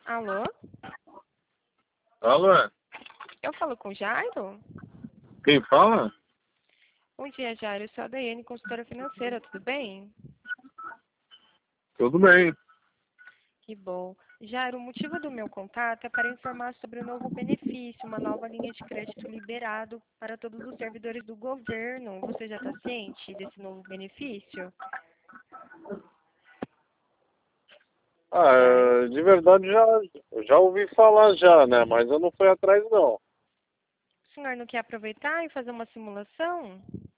Alô? Alô? Eu falo com o Jairo? Quem fala? Bom dia, Jairo. Eu sou a Daiane, consultora financeira, tudo bem? Tudo bem. Que bom. Jairo, o motivo do meu contato é para informar sobre o novo benefício, uma nova linha de crédito liberado para todos os servidores do governo. Você já está ciente desse novo benefício? Jairo? De verdade já ouvi falar já, né? Mas eu não fui atrás não. O senhor não quer aproveitar e fazer uma simulação?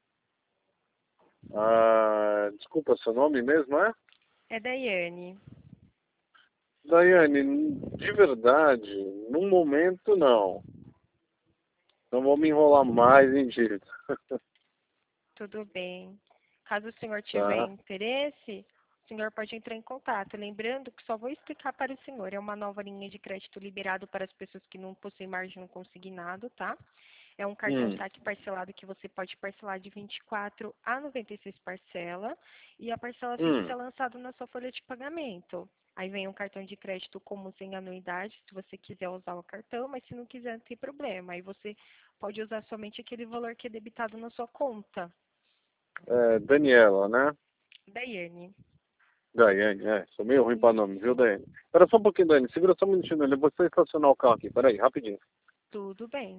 Desculpa, seu nome mesmo é? É Daiane. Daiane, de verdade, no momento não. Não vou me enrolar mais em dívida. Tudo bem. Caso o senhor tiver Tá? interesse, o senhor pode entrar em contato. Lembrando que só vou explicar para o senhor. É uma nova linha de crédito liberado para as pessoas que não possuem margem no consignado, tá? É um cartão Hum, saque parcelado que você pode parcelar de 24 a 96 parcela e a parcela fixa hum. é lançada na sua folha de pagamento. Aí vem um cartão de crédito comum sem anuidade, se você quiser usar o cartão, mas se não quiser, não tem problema. Aí você pode usar somente aquele valor que é debitado na sua conta. Daniela, né? Daiane. Daiane, sou meio ruim pra nome, viu, Isso. Daiane? Espera só um pouquinho, Daiane. Segura só um minutinho, eu vou só estacionar o carro aqui. Peraí, rapidinho. Tudo bem.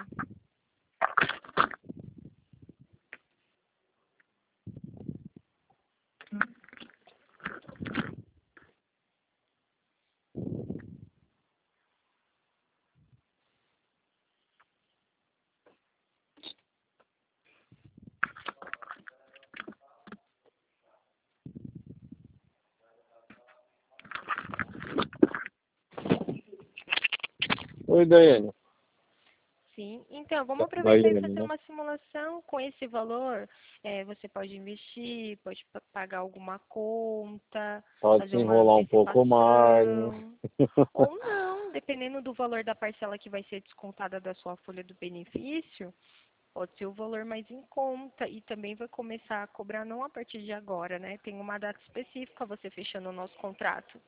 Oi, Daiane. Sim. Então, vamos aproveitar e Daiane, fazer né? uma simulação com esse valor. Você pode investir, pode pagar alguma conta, Pode se fazer uma enrolar um pouco mais. antecipação. Ou não, dependendo do valor da parcela que vai ser descontada da sua folha do benefício, pode ser o valor mais em conta e também vai começar a cobrar não a partir de agora, né? Tem uma data específica você fechando o nosso contrato.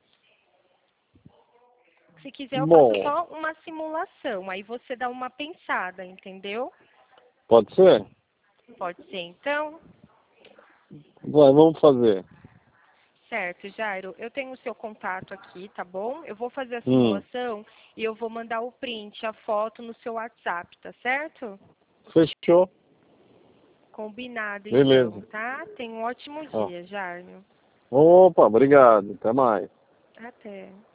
Se quiser, eu faço Bom, só uma simulação. Aí você dá uma pensada, entendeu? pode ser? Pode ser, então? Vai, vamos fazer. Certo, Jairo. Eu tenho o seu contato aqui, tá bom? Eu vou fazer a Hum, simulação e eu vou mandar o print, a foto no seu WhatsApp, tá certo? fechou. Combinado, então, Beleza. tá? Tenha um ótimo Ó. dia, Jairo. Opa, obrigado. Até mais. Até.